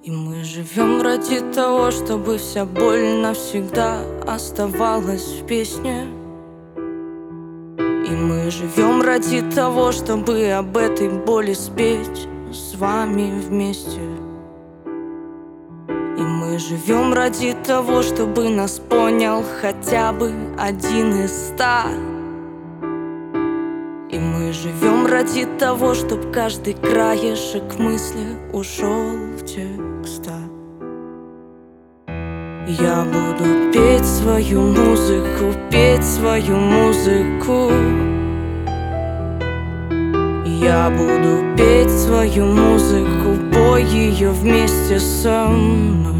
И мы живем ради того, чтобы вся боль навсегда оставалась в песне. И мы живем ради того, чтобы об этой боли спеть с вами вместе. И мы живем ради того, чтобы нас понял хотя бы 1 из 100. И мы живем ради того, чтоб каждый краешек мысли ушел в текста. Я буду петь свою музыку, петь свою музыку. Я буду петь свою музыку, пой ее вместе со мной.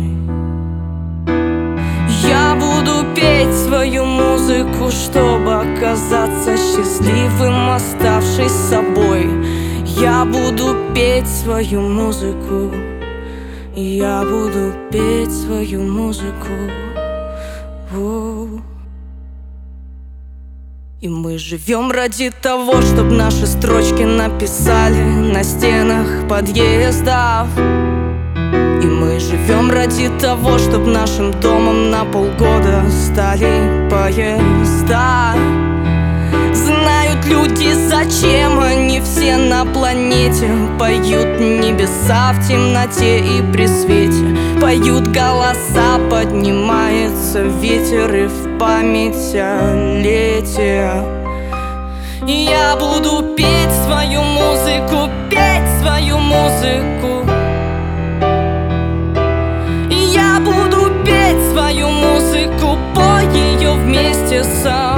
Я буду петь свою музыку, чтобы оказаться счастливым, оставшись собой. Я буду петь свою музыку. Я буду петь свою музыку. И мы живем ради того, чтобы наши строчки написали на стенах подъездов. И мы живем ради того, чтобы нашим домом на полгода стали поезда. Знают люди, зачем они все на планете. Поют небеса в темноте и при свете. Поют голоса, поднимается ветер и в память о лете. Я буду петь свою музыку, петь свою музыку. Я буду петь свою музыку, пой ее вместе со мной.